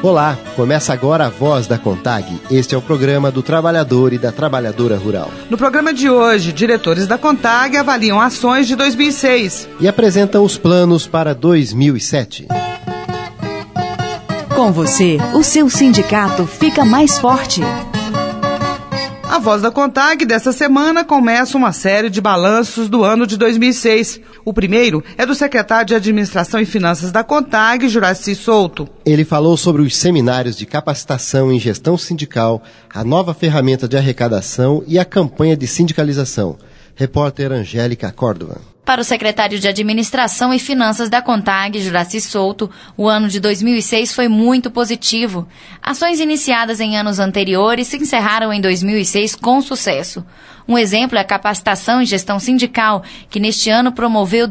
Olá, começa agora a Voz da CONTAG. Este é o programa do trabalhador e da trabalhadora rural. No programa de hoje, diretores da CONTAG avaliam ações de 2006 e apresentam os planos para 2007. Com você, o seu sindicato fica mais forte. A Voz da CONTAG desta semana começa uma série de balanços do ano de 2006. O primeiro é do secretário de Administração e Finanças da CONTAG, Juraci Souto. Ele falou sobre os seminários de capacitação em gestão sindical, a nova ferramenta de arrecadação e a campanha de sindicalização. Repórter Angélica Córdova. Para o secretário de Administração e Finanças da CONTAG, Juraci Souto, o ano de 2006 foi muito positivo. Ações iniciadas em anos anteriores se encerraram em 2006 com sucesso. Um exemplo é a capacitação em gestão sindical, que neste ano promoveu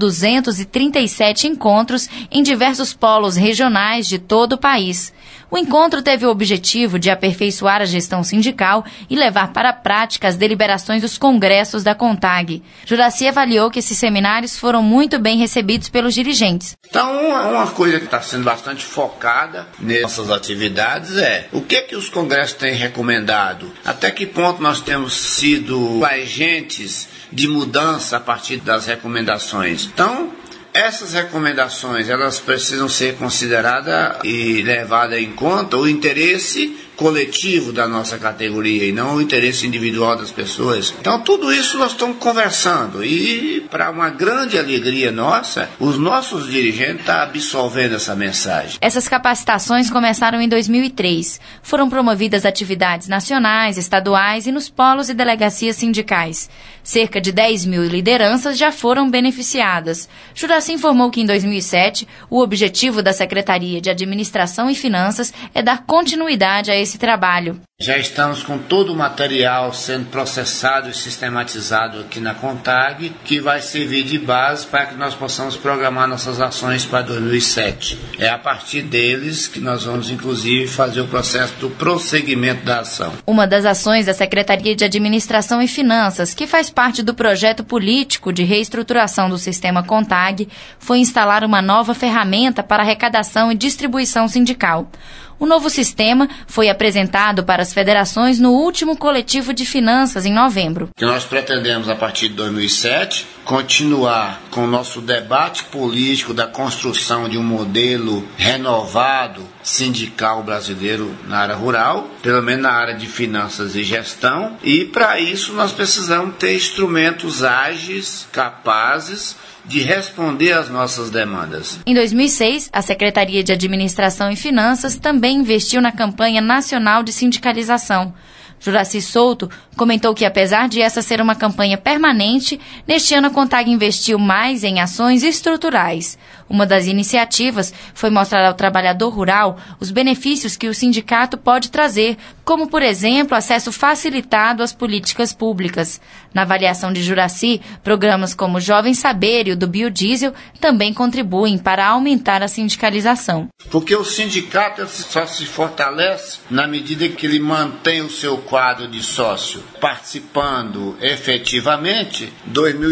237 encontros em diversos polos regionais de todo o país. O encontro teve o objetivo de aperfeiçoar a gestão sindical e levar para a prática as deliberações dos congressos da CONTAG. Juraci avaliou que esses seminários foram muito bem recebidos pelos dirigentes. Então, uma coisa que está sendo bastante focada nessas atividades é o que os congressos têm recomendado, até que ponto nós temos sido agentes de mudança a partir das recomendações. Então, essas recomendações, elas precisam ser consideradas e levadas em conta o interesse coletivo da nossa categoria e não o interesse individual das pessoas. Então tudo isso nós estamos conversando e, para uma grande alegria nossa, os nossos dirigentes estão absorvendo essa mensagem. Essas capacitações começaram em 2003. Foram promovidas atividades nacionais, estaduais e nos polos e delegacias sindicais. Cerca de 10 mil lideranças já foram beneficiadas. Juraci informou que em 2007 o objetivo da Secretaria de Administração e Finanças é dar continuidade a esse trabalho. Já estamos com todo o material sendo processado e sistematizado aqui na CONTAG, que vai servir de base para que nós possamos programar nossas ações para 2007. É a partir deles que nós vamos, inclusive, fazer o processo do prosseguimento da ação. Uma das ações da Secretaria de Administração e Finanças, que faz parte do projeto político de reestruturação do sistema CONTAG, foi instalar uma nova ferramenta para arrecadação e distribuição sindical. O novo sistema foi apresentado para as federações no último coletivo de finanças em novembro. Que nós pretendemos, a partir de 2007, continuar com o nosso debate político da construção de um modelo renovado sindical brasileiro na área rural, pelo menos na área de finanças e gestão, e para isso nós precisamos ter instrumentos ágeis, capazes de responder às nossas demandas. Em 2006, a Secretaria de Administração e Finanças também investiu na campanha nacional de sindicalização. Juraci Souto comentou que, apesar de essa ser uma campanha permanente, neste ano a CONTAG investiu mais em ações estruturais. Uma das iniciativas foi mostrar ao trabalhador rural os benefícios que o sindicato pode trazer, como, por exemplo, acesso facilitado às políticas públicas. Na avaliação de Juraci, programas como o Jovem Saber e o do biodiesel também contribuem para aumentar a sindicalização. Porque o sindicato só se fortalece na medida que ele mantém o seu quadro de sócio participando efetivamente. Em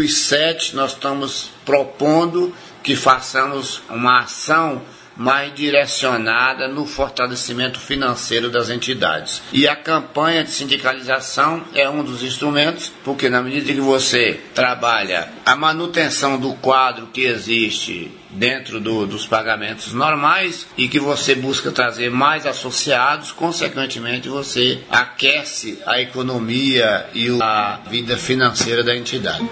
2007 nós estamos propondo que façamos uma ação mais direcionada no fortalecimento financeiro das entidades. E a campanha de sindicalização é um dos instrumentos, porque na medida que você trabalha a manutenção do quadro que existe dentro dos pagamentos normais e que você busca trazer mais associados, consequentemente você aquece a economia e a vida financeira da entidade.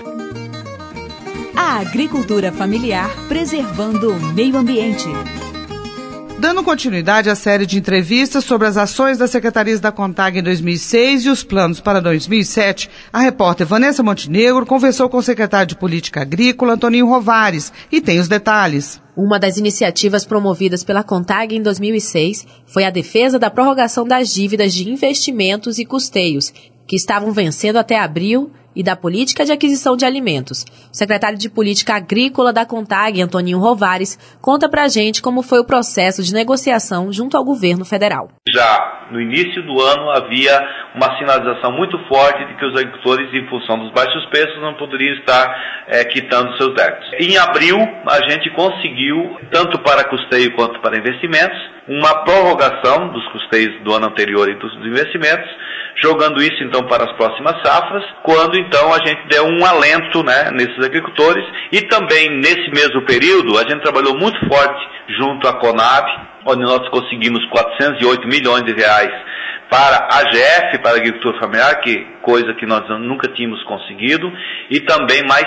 A agricultura familiar preservando o meio ambiente. Dando continuidade à série de entrevistas sobre as ações das secretarias da CONTAG em 2006 e os planos para 2007, a repórter Vanessa Montenegro conversou com o secretário de Política Agrícola, Antoninho Rovares, e tem os detalhes. Uma das iniciativas promovidas pela CONTAG em 2006 foi a defesa da prorrogação das dívidas de investimentos e custeios, que estavam vencendo até abril, e da política de aquisição de alimentos. O secretário de Política Agrícola da CONTAG, Antoninho Rovares, conta pra gente como foi o processo de negociação junto ao governo federal. Já no início do ano havia uma sinalização muito forte de que os agricultores, em função dos baixos preços, não poderiam estar quitando seus débitos. Em abril, a gente conseguiu, tanto para custeio quanto para investimentos, uma prorrogação dos custeios do ano anterior e dos investimentos, jogando isso então para as próximas safras, quando então a gente deu um alento, nesses agricultores, e também nesse mesmo período a gente trabalhou muito forte junto à Conab, onde nós conseguimos 408 milhões de reais para a AGF, para a agricultura familiar, que coisa que nós nunca tínhamos conseguido, e também mais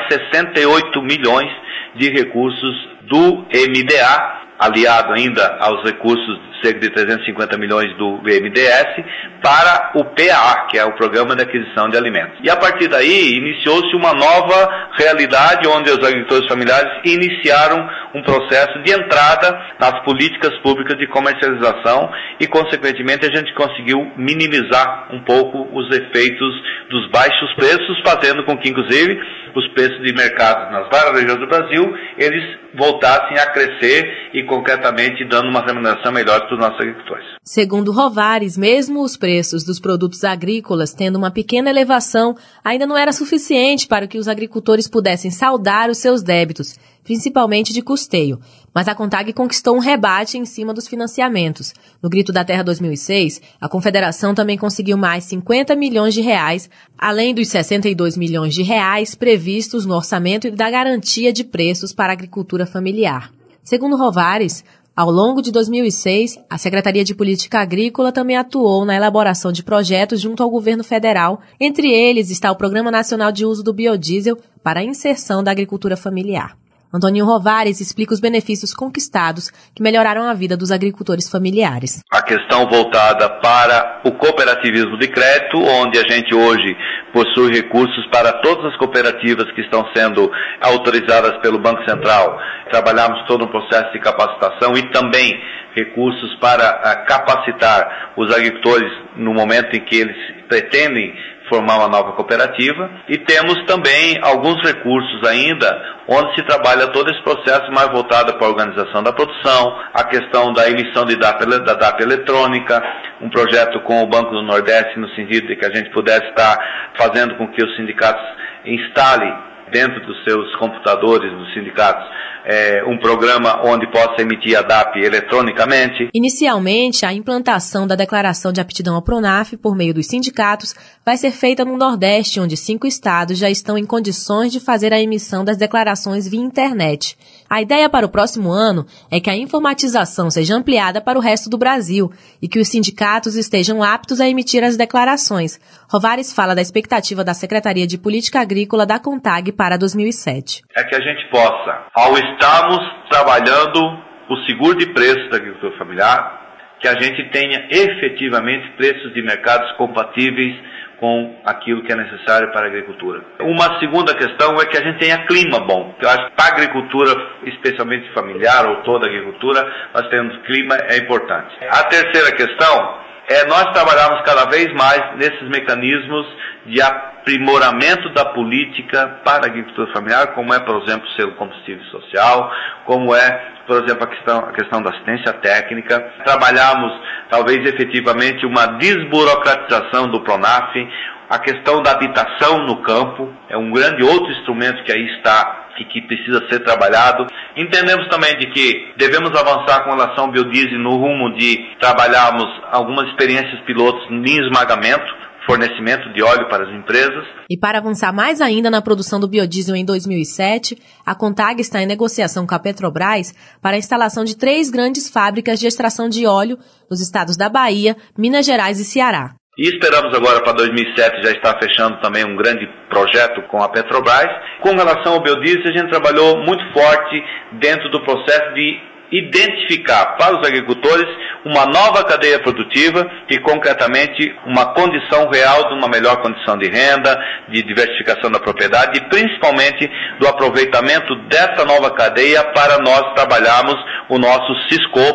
68 milhões de recursos do MDA, aliado ainda aos recursos de cerca de 350 milhões do BNDES, para o PA, que é o Programa de Aquisição de Alimentos. E a partir daí, iniciou-se uma nova realidade, onde os agricultores familiares iniciaram um processo de entrada nas políticas públicas de comercialização e, consequentemente, a gente conseguiu minimizar um pouco os efeitos dos baixos preços, fazendo com que, inclusive, os preços de mercado nas várias regiões do Brasil, eles voltassem a crescer e, concretamente, dando uma remuneração melhor para os nossos agricultores. Segundo Rovares, mesmo os preços dos produtos agrícolas tendo uma pequena elevação, ainda não era suficiente para que os agricultores pudessem saldar os seus débitos, principalmente de custeio. Mas a CONTAG conquistou um rebate em cima dos financiamentos. No Grito da Terra 2006, a Confederação também conseguiu mais 50 milhões de reais, além dos 62 milhões de reais previstos no orçamento e da garantia de preços para a agricultura familiar. Segundo Rovares, ao longo de 2006, a Secretaria de Política Agrícola também atuou na elaboração de projetos junto ao governo federal. Entre eles está o Programa Nacional de Uso do Biodiesel para a inserção da agricultura familiar. Antônio Rovares explica os benefícios conquistados que melhoraram a vida dos agricultores familiares. A questão voltada para o cooperativismo de crédito, onde a gente hoje possui recursos para todas as cooperativas que estão sendo autorizadas pelo Banco Central. Trabalhamos todo um processo de capacitação e também recursos para capacitar os agricultores no momento em que eles pretendem formar uma nova cooperativa, e temos também alguns recursos ainda onde se trabalha todo esse processo mais voltado para a organização da produção, a questão da emissão da DAP eletrônica, um projeto com o Banco do Nordeste no sentido de que a gente pudesse estar fazendo com que os sindicatos instalem dentro dos seus computadores dos sindicatos um programa onde possa emitir a DAP eletronicamente. Inicialmente, a implantação da declaração de aptidão ao PRONAF por meio dos sindicatos vai ser feita no Nordeste, onde 5 estados já estão em condições de fazer a emissão das declarações via internet. A ideia para o próximo ano é que a informatização seja ampliada para o resto do Brasil e que os sindicatos estejam aptos a emitir as declarações. Rovares fala da expectativa da Secretaria de Política Agrícola da CONTAG para 2007. É que a gente possa, ao estarmos trabalhando o seguro de preços da agricultura familiar, que a gente tenha efetivamente preços de mercados compatíveis com aquilo que é necessário para a agricultura. Uma segunda questão é que a gente tenha clima bom. Eu acho que para a agricultura, especialmente familiar ou toda a agricultura, nós temos clima, é importante. A terceira questão é nós trabalharmos cada vez mais nesses mecanismos de aprimoramento da política para a agricultura familiar, como é, por exemplo, o selo combustível social, como é, por exemplo, a questão da assistência técnica. Trabalhamos, talvez, efetivamente, uma desburocratização do PRONAF, a questão da habitação no campo, é um grande outro instrumento que aí está e que precisa ser trabalhado. Entendemos também de que devemos avançar com relação ao biodiesel no rumo de trabalharmos algumas experiências pilotos em esmagamento, fornecimento de óleo para as empresas. E para avançar mais ainda na produção do biodiesel em 2007, a CONTAG está em negociação com a Petrobras para a instalação de 3 grandes fábricas de extração de óleo nos estados da Bahia, Minas Gerais e Ceará. E esperamos agora para 2007 já estar fechando também um grande projeto com a Petrobras. Com relação ao biodiesel, a gente trabalhou muito forte dentro do processo de identificar para os agricultores uma nova cadeia produtiva e, concretamente, uma condição real de uma melhor condição de renda, de diversificação da propriedade e, principalmente, do aproveitamento dessa nova cadeia para nós trabalharmos o nosso Siscope.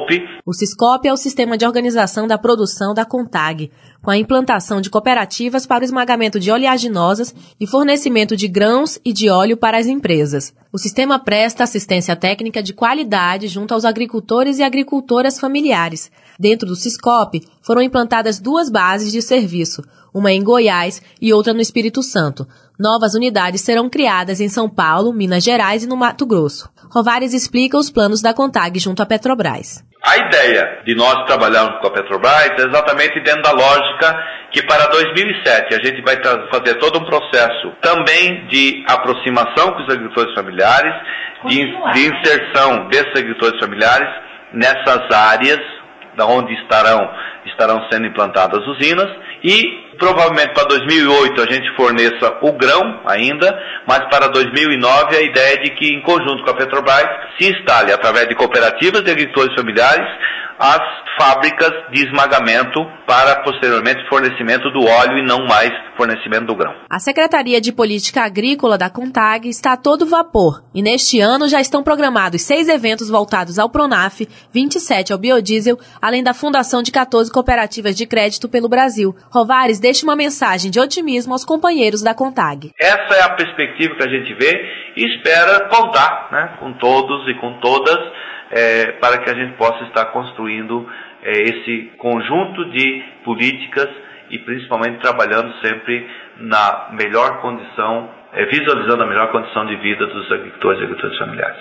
O Siscop é o sistema de organização da produção da CONTAG, com a implantação de cooperativas para o esmagamento de oleaginosas e fornecimento de grãos e de óleo para as empresas. O sistema presta assistência técnica de qualidade junto aos agricultores e agricultoras familiares. Dentro do Siscop, foram implantadas 2 bases de serviço, uma em Goiás e outra no Espírito Santo. Novas unidades serão criadas em São Paulo, Minas Gerais e no Mato Grosso. Rovares explica os planos da CONTAG junto à Petrobras. A ideia de nós trabalharmos com a Petrobras é exatamente dentro da lógica que para 2007 a gente vai fazer todo um processo também de aproximação com os agricultores familiares, de inserção desses agricultores familiares nessas áreas da onde estarão sendo implantadas usinas e provavelmente para 2008 a gente forneça o grão ainda, mas para 2009 a ideia é de que em conjunto com a Petrobras se instale através de cooperativas de agricultores familiares as fábricas de esmagamento para posteriormente fornecimento do óleo e não mais fornecimento do grão. A Secretaria de Política Agrícola da CONTAG está a todo vapor e neste ano já estão programados 6 eventos voltados ao Pronaf, 27 ao biodiesel, além da fundação de 14 cooperativas de crédito pelo Brasil. Rovares deixa uma mensagem de otimismo aos companheiros da CONTAG. Essa é a perspectiva que a gente vê e espera contar, com todos e com todas para que a gente possa estar construindo esse conjunto de políticas e principalmente trabalhando sempre na melhor condição, visualizando a melhor condição de vida dos agricultores e agricultoras familiares.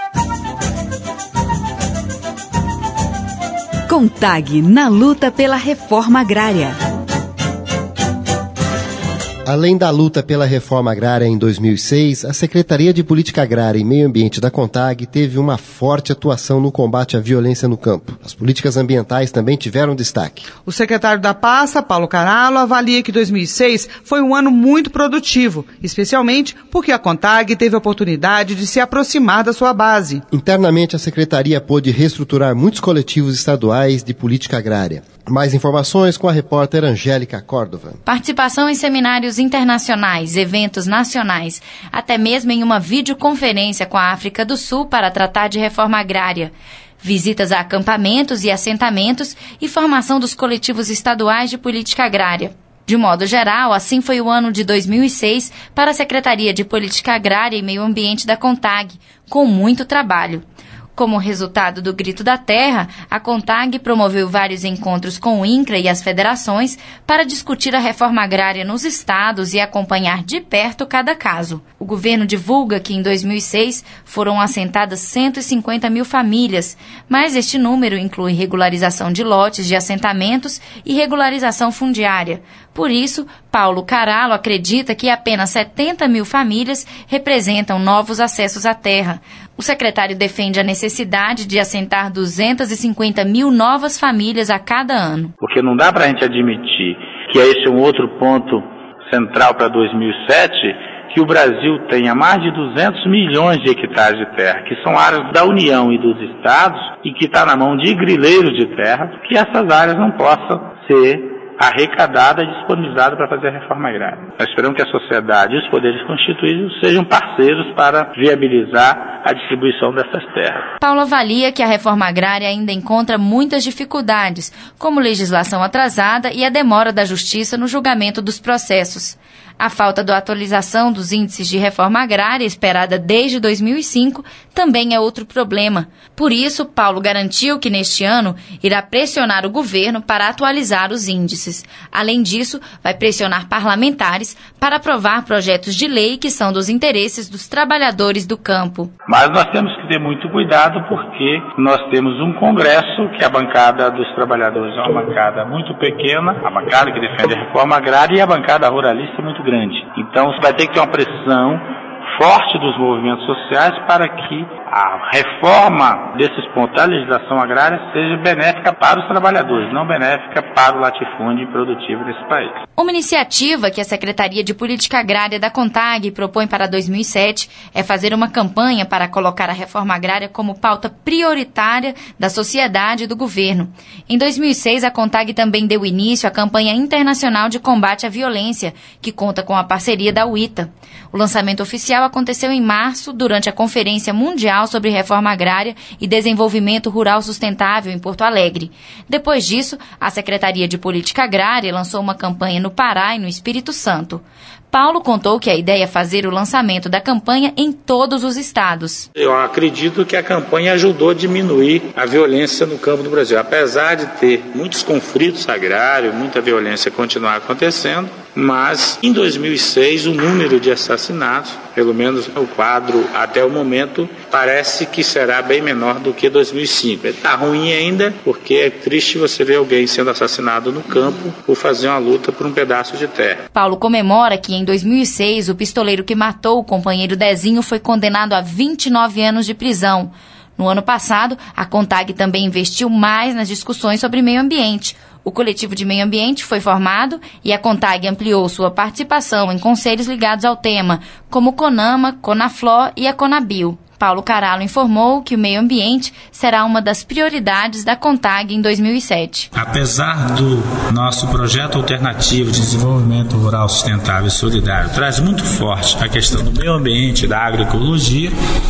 CONTAG na luta pela reforma agrária. Além da luta pela reforma agrária em 2006, a Secretaria de Política Agrária e Meio Ambiente da CONTAG teve uma forte atuação no combate à violência no campo. As políticas ambientais também tiveram destaque. O secretário da pasta, Paulo Carallo, avalia que 2006 foi um ano muito produtivo, especialmente porque a CONTAG teve a oportunidade de se aproximar da sua base. Internamente, a Secretaria pôde reestruturar muitos coletivos estaduais de política agrária. Mais informações com a repórter Angélica Córdova. Participação em seminários internacionais, eventos nacionais, até mesmo em uma videoconferência com a África do Sul para tratar de reforma agrária. Visitas a acampamentos e assentamentos e formação dos coletivos estaduais de política agrária. De modo geral, assim foi o ano de 2006 para a Secretaria de Política Agrária e Meio Ambiente da CONTAG, com muito trabalho. Como resultado do Grito da Terra, a CONTAG promoveu vários encontros com o INCRA e as federações para discutir a reforma agrária nos estados e acompanhar de perto cada caso. O governo divulga que em 2006 foram assentadas 150 mil famílias, mas este número inclui regularização de lotes de assentamentos e regularização fundiária. Por isso, Paulo Carallo acredita que apenas 70 mil famílias representam novos acessos à terra. O secretário defende a necessidade de assentar 250 mil novas famílias a cada ano. Porque não dá para a gente admitir que esse é um outro ponto central para 2007, que o Brasil tenha mais de 200 milhões de hectares de terra, que são áreas da União e dos estados, e que está na mão de grileiros de terra, que essas áreas não possam ser arrecadada e disponibilizada para fazer a reforma agrária. Nós esperamos que a sociedade e os poderes constituídos sejam parceiros para viabilizar a distribuição dessas terras. Paulo avalia que a reforma agrária ainda encontra muitas dificuldades, como legislação atrasada e a demora da justiça no julgamento dos processos. A falta da atualização dos índices de reforma agrária, esperada desde 2005, também é outro problema. Por isso, Paulo garantiu que neste ano irá pressionar o governo para atualizar os índices. Além disso, vai pressionar parlamentares para aprovar projetos de lei que são dos interesses dos trabalhadores do campo. Mas nós temos que ter muito cuidado porque nós temos um Congresso que a bancada dos trabalhadores é uma bancada muito pequena, a bancada que defende a reforma agrária, e a bancada ruralista muito grande. Então vai ter que ter uma pressão forte dos movimentos sociais para que a reforma desses pontos da legislação agrária seja benéfica para os trabalhadores, não benéfica para o latifúndio produtivo desse país. Uma iniciativa que a Secretaria de Política Agrária da CONTAG propõe para 2007 é fazer uma campanha para colocar a reforma agrária como pauta prioritária da sociedade e do governo. Em 2006, a CONTAG também deu início à campanha internacional de combate à violência, que conta com a parceria da UITA. O lançamento oficial oficial aconteceu em março, durante a Conferência Mundial sobre Reforma Agrária e Desenvolvimento Rural Sustentável em Porto Alegre. Depois disso, a Secretaria de Política Agrária lançou uma campanha no Pará e no Espírito Santo. Paulo contou que a ideia é fazer o lançamento da campanha em todos os estados. Eu acredito que a campanha ajudou a diminuir a violência no campo do Brasil. Apesar de ter muitos conflitos agrários, muita violência continuar acontecendo, mas em 2006 o número de assassinatos, pelo menos o quadro até o momento, parece que será bem menor do que 2005. Está ruim ainda, porque é triste você ver alguém sendo assassinado no campo por fazer uma luta por um pedaço de terra. Paulo comemora que em 2006 o pistoleiro que matou o companheiro Dezinho foi condenado a 29 anos de prisão. No ano passado, a CONTAG também investiu mais nas discussões sobre meio ambiente. O coletivo de meio ambiente foi formado e a CONTAG ampliou sua participação em conselhos ligados ao tema, como o CONAMA, CONAFLO e a CONABIL. Paulo Carallo informou que o meio ambiente será uma das prioridades da CONTAG em 2007. Apesar do nosso projeto alternativo de desenvolvimento rural sustentável e solidário, traz muito forte a questão do meio ambiente e da agroecologia,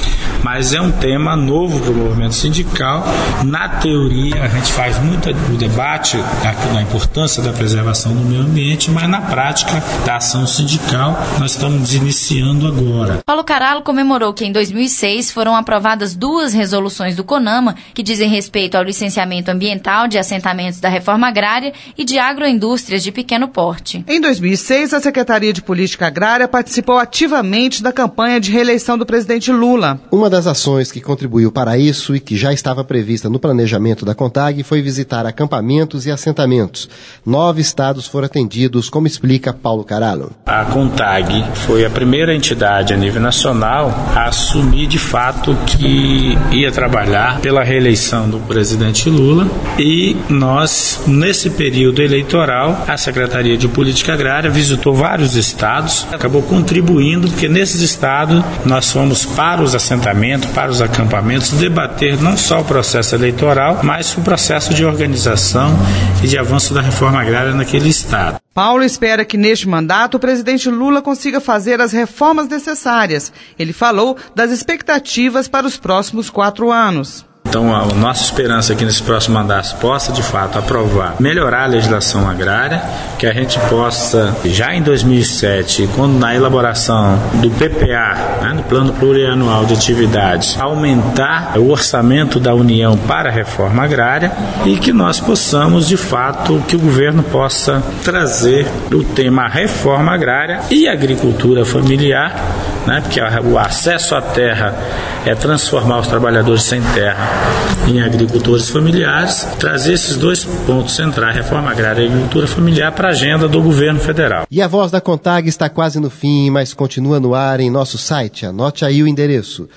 mas é um tema novo para o movimento sindical. Na teoria, a gente faz muito o debate da importância da preservação do meio ambiente, mas na prática da ação sindical nós estamos iniciando agora. Paulo Carallo comemorou que em 2006 foram aprovadas 2 resoluções do CONAMA que dizem respeito ao licenciamento ambiental de assentamentos da reforma agrária e de agroindústrias de pequeno porte. Em 2006, a Secretaria de Política Agrária participou ativamente da campanha de reeleição do presidente Lula. Uma das ações que contribuiu para isso e que já estava prevista no planejamento da CONTAG foi visitar acampamentos e assentamentos. 9 estados foram atendidos, como explica Paulo Carallo. A CONTAG foi a primeira entidade a nível nacional a assumir de fato que ia trabalhar pela reeleição do presidente Lula, e nós, nesse período eleitoral, a Secretaria de Política Agrária visitou vários estados, acabou contribuindo, porque nesses estados nós fomos para os assentamentos, para os acampamentos, debater não só o processo eleitoral, mas o processo de organização e de avanço da reforma agrária naquele estado. Paulo espera que neste mandato o presidente Lula consiga fazer as reformas necessárias. Ele falou das expectativas para os próximos 4 anos. Então, a nossa esperança é que nesse próximo mandato possa, de fato, aprovar, melhorar a legislação agrária, que a gente possa, já em 2007, quando na elaboração do PPA, no Plano Plurianual de Atividades, aumentar o orçamento da União para a reforma agrária, e que nós possamos, de fato, que o governo possa trazer o tema reforma agrária e agricultura familiar, porque o acesso à terra é transformar os trabalhadores sem terra em agricultores familiares, trazer esses 2 pontos centrais, reforma agrária e agricultura familiar, para a agenda do governo federal. E a voz da CONTAG está quase no fim, mas continua no ar em nosso site. Anote aí o endereço: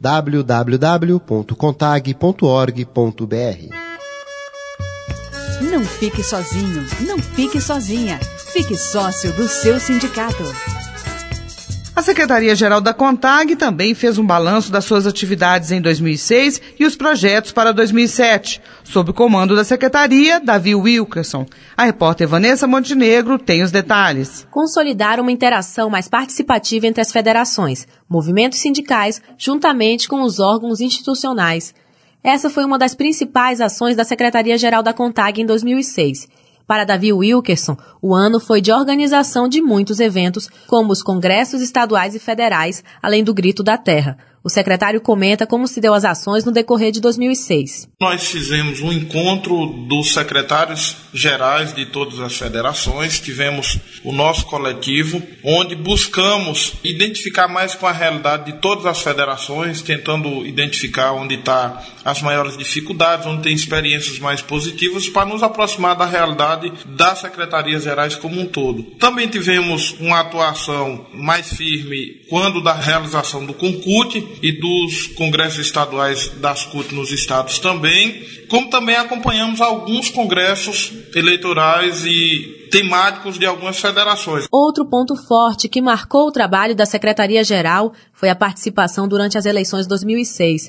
www.contag.org.br. Não fique sozinho, não fique sozinha. Fique sócio do seu sindicato. A Secretaria-Geral da CONTAG também fez um balanço das suas atividades em 2006 e os projetos para 2007. Sob o comando da Secretaria, Davi Wilkerson. A repórter Vanessa Montenegro tem os detalhes. Consolidar uma interação mais participativa entre as federações, movimentos sindicais, juntamente com os órgãos institucionais. Essa foi uma das principais ações da Secretaria-Geral da CONTAG em 2006. Para Davi Wilkerson, o ano foi de organização de muitos eventos, como os congressos estaduais e federais, além do Grito da Terra. O secretário comenta como se deu as ações no decorrer de 2006. Nós fizemos um encontro dos secretários gerais de todas as federações, tivemos o nosso coletivo, onde buscamos identificar mais com a realidade de todas as federações, tentando identificar onde estão as maiores dificuldades, onde tem experiências mais positivas, para nos aproximar da realidade das secretarias gerais como um todo. Também tivemos uma atuação mais firme quando da realização do CONCUT e dos congressos estaduais das CUT nos estados também, como também acompanhamos alguns congressos eleitorais e temáticos de algumas federações. Outro ponto forte que marcou o trabalho da Secretaria-Geral foi a participação durante as eleições de 2006.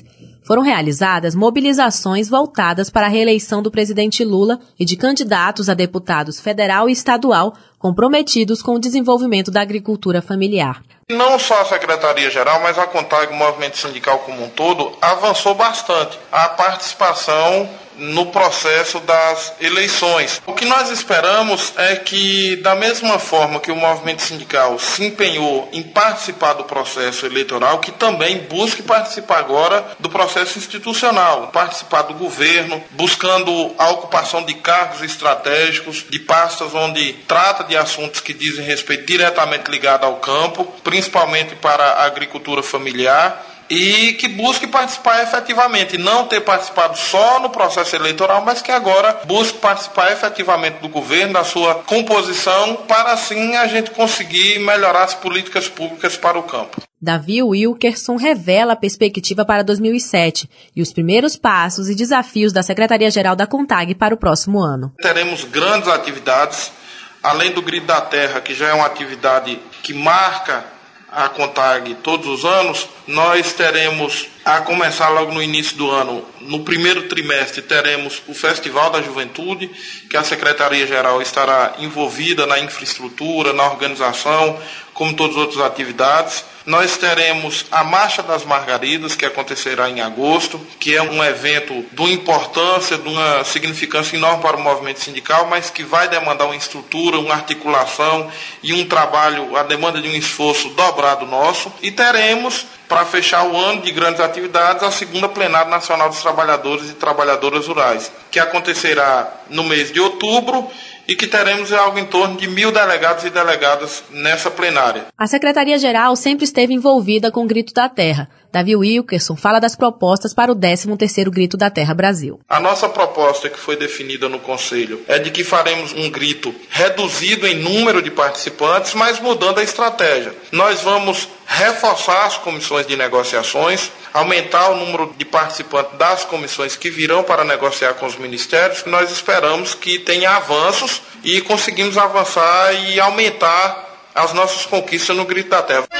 Foram realizadas mobilizações voltadas para a reeleição do presidente Lula e de candidatos a deputados federal e estadual comprometidos com o desenvolvimento da agricultura familiar. Não só a Secretaria-Geral, mas a CONTAG, o movimento sindical como um todo, avançou bastante a participação no processo das eleições. O que nós esperamos é que, da mesma forma que o movimento sindical se empenhou em participar do processo eleitoral, que também busque participar agora do processo institucional, participar do governo, buscando a ocupação de cargos estratégicos, de pastas onde trata de assuntos que dizem respeito diretamente ligado ao campo, principalmente para a agricultura familiar, e que busque participar efetivamente, não ter participado só no processo eleitoral, mas que agora busque participar efetivamente do governo, da sua composição, para assim a gente conseguir melhorar as políticas públicas para o campo. Davi Wilkerson revela a perspectiva para 2007 e os primeiros passos e desafios da Secretaria-Geral da CONTAG para o próximo ano. Teremos grandes atividades, além do Grito da Terra, que já é uma atividade que marca a CONTAG todos os anos. Nós teremos, a começar logo no início do ano, no primeiro trimestre, teremos o Festival da Juventude, que a Secretaria-Geral estará envolvida na infraestrutura, na organização, como todas as outras atividades. Nós teremos a Marcha das Margaridas, que acontecerá em agosto, que é um evento de uma importância, de uma significância enorme para o movimento sindical, mas que vai demandar uma estrutura, uma articulação e um trabalho, a demanda de um esforço dobrado nosso. E teremos, para fechar o ano de grandes atividades, a segunda Plenária Nacional dos Trabalhadores e Trabalhadoras Rurais, que acontecerá no mês de outubro, e que teremos algo em torno de 1.000 delegados e delegadas nessa plenária. A Secretaria-Geral sempre esteve envolvida com o Grito da Terra. Davi Wilkerson fala das propostas para o 13º Grito da Terra Brasil. A nossa proposta, que foi definida no Conselho, é de que faremos um grito reduzido em número de participantes, mas mudando a estratégia. Nós vamos reforçar as comissões de negociações, aumentar o número de participantes das comissões que virão para negociar com os ministérios. Nós esperamos que tenha avanços e conseguimos avançar e aumentar as nossas conquistas no Grito da Terra.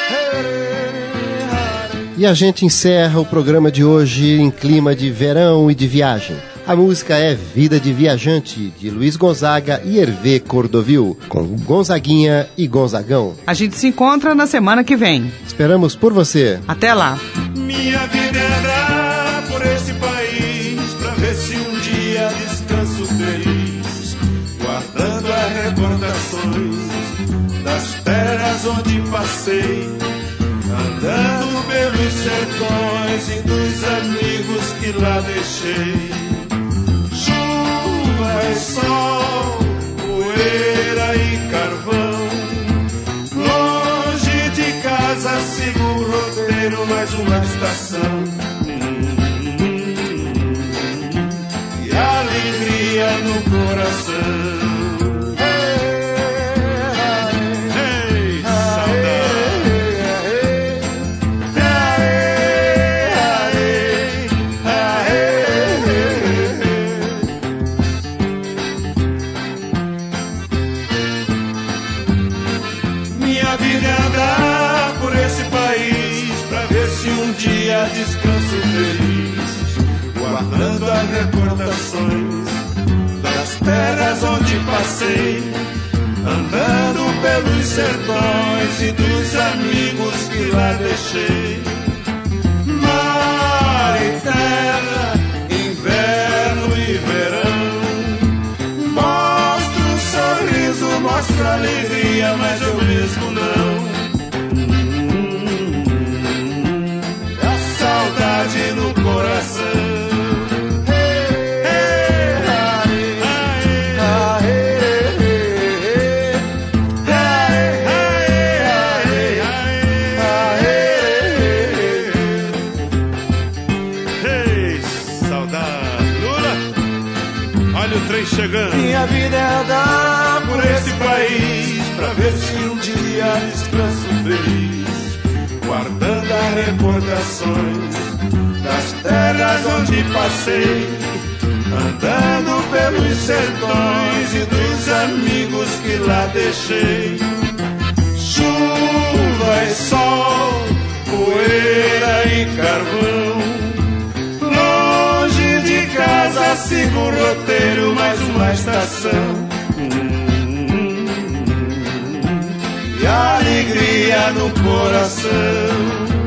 E a gente encerra o programa de hoje em clima de verão e de viagem. A música é Vida de Viajante, de Luiz Gonzaga e Hervé Cordovil, com Gonzaguinha e Gonzagão. A gente se encontra na semana que vem. Esperamos por você. Até lá. Minha vida é andar por esse país, pra ver se um dia descanso feliz, guardando as recordações das terras onde passei, andando pelos sertões e dos amigos que lá deixei. Chuva e sol, poeira e carvão, longe de casa sigo o roteiro, mais uma estação. E alegria no coração. Descanso feliz, guardando as recordações das terras onde passei, andando pelos sertões e dos amigos que lá deixei. Mar e terra, inverno e verão, mostra um sorriso, mostra alegria, mas eu mesmo não. Saudade no coração. Ei, saudade. Lula, olha o trem chegando. Minha vida é andar por esse país, pra ver se um dia descanso feliz, guardando as recordações das terras onde passei, andando pelos sertões e dos amigos que lá deixei. Chuva e sol, poeira e carvão, sigo o roteiro, mais uma estação. E alegria no coração.